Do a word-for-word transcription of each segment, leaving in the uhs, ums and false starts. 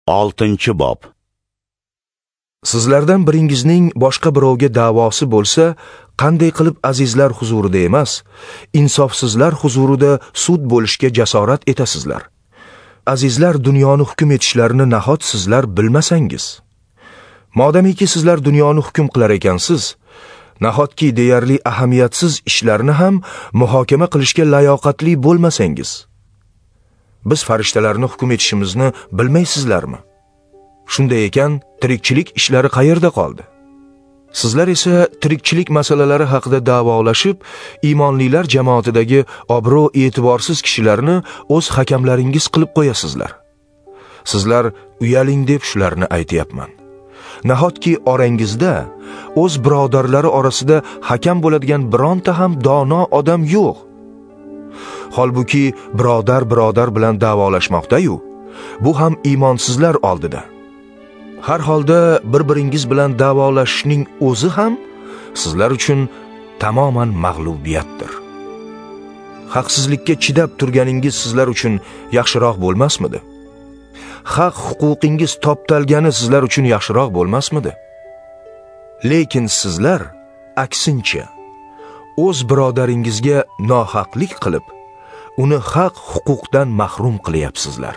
oltinchi bob. Sizlardan biringizning boshqa birovga da'vosi bo'lsa, qanday qilib azizlar huzurida emas, insofsizlar huzurida sud bo'lishga jasorat etasizlar? Azizlar dunyoni hukm etishlarini nahot sizlar bilmasangiz? Modamiki sizlar dunyoni hukm qilar ekansiz, nahotki deyarli ahamiyatsiz ishlarni ham muhokama qilishga layoqatli bo'lmasangiz? Biz farishtalarni hukm etishimizni bilmaysizlarmi? Shunday ekan, tirikchilik ishlari qayerda qoldi? Sizlar esa tirikchilik masalalari haqida da'volashib, iymonlilar jamoatidagi obro' e'tiborsiz kishilarni o'z hakamlaringiz qilib qo'yasizlar. Sizlar uyaling deb shularni aytayapman. Nahotki orangizda o'z birodarlari orasida hakam bo'ladigan bironta ham dono odam yo'q. Holbuki birodar birodar bilan da'volashmoqda-yu, bu ham iymonsizlar oldida. Har holda bir-biringiz bilan da'volashishning o'zi ham sizlar uchun tamoman mag'lubiyatdir. Haqsizlikka chidab turganingiz sizlar uchun yaxshiroq bo'lmasmidi? Haq huquqingiz toptalgani sizlar uchun yaxshiroq bo'lmasmidi? Lekin sizlar aksincha o'z birodaringizga nohaqlik qilib, uni haq huquqdan mahrum qilyapsizlar.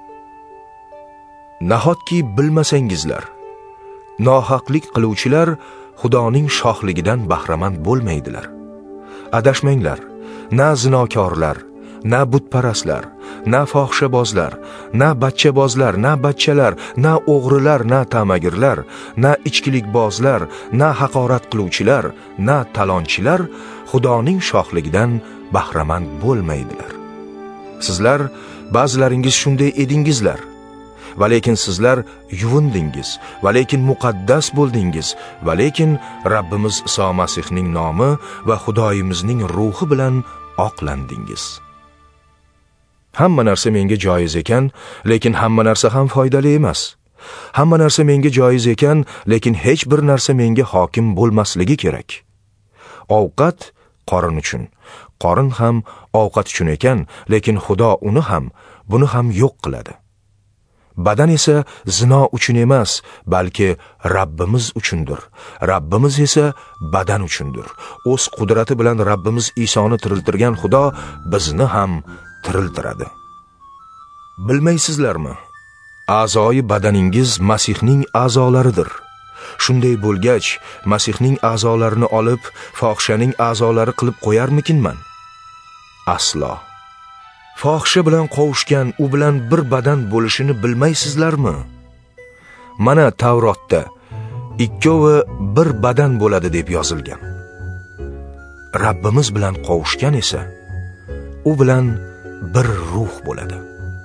Nahotki bilmasangizlar, nohaqlik qiluvchilar Xudoning shohligidan bahramand bo'lmaydilar. Adashmanglar, na zinokorlar, na butparastlar, na fohishabozlar, na bachchabozlar, na bachchalar, na o'g'rilar, na tamagirlar, na ichkilikbozlar, na haqorat qiluvchilar, na talonchilar Xudoning shohligidan bahramand bo'lmaydilar. Sizlar ba'zilaringiz shunday edingizlar. Va lekin sizlar yuvindingiz, va lekin muqaddas bo'ldingiz, va lekin Rabbimiz Iso Masihning nomi va Xudoyimizning ruhi bilan oqlandingiz. Hamma narsa menga joiz ekan, lekin hamma narsa ham foydali emas. Hamma narsa menga joiz ekan, lekin hech bir narsa menga hokim bo'lmasligi kerak. Ovqat qorin uchun, qorin ham ovqat uchun ekan, lekin Xudo uni ham, buni ham yo'q qiladi. Badan esa zino uchun emas, balki Rabbimiz uchundir. Rabbimiz esa badan uchundir. O'z qudrati bilan Rabbimiz Isoni tiriltirgan Xudo bizni ham tiriltiradi. Bilmaysizlarmi? A'zoyi badaningiz Masihning a'zolaridir. Shunday bo'lgach, Masihning a'zolarini olib, fohishaning a'zolari qilib qo'yarmikinman? Aslo. Fohisha bilan qovushgan u bilan bir badan bo'lishini bilmaysizlarmi? Mana Tavrotda ikkovi bir badan bo'ladi deb yozilgan. Rabbimiz bilan qovushgan esa u bilan bir ruh bo'ladi.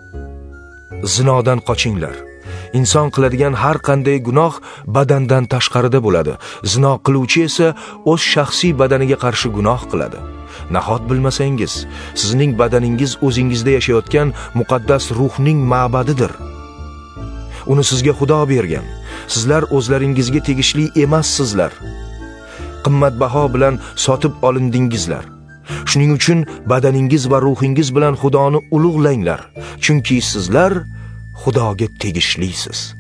Zinodan qochinglar. Inson qiladigan har qanday gunoh badandan tashqarida bo'ladi. Zino qiluvchi esa o'z shaxsiy badaniga qarshi gunoh qiladi. Nahot bilmasangiz, sizning badaningiz o'zingizda yashayotgan muqaddas ruhning ma'badidir. Uni sizga Xudo bergan. Sizlar o'zlaringizga tegishli emassizlar. Qimmatbaho bilan sotib olindingizlar. Shuning uchun badaningiz va ruhingiz bilan Xudoni ulug'langlar, chunki sizlar Xudoga tegishlisiz.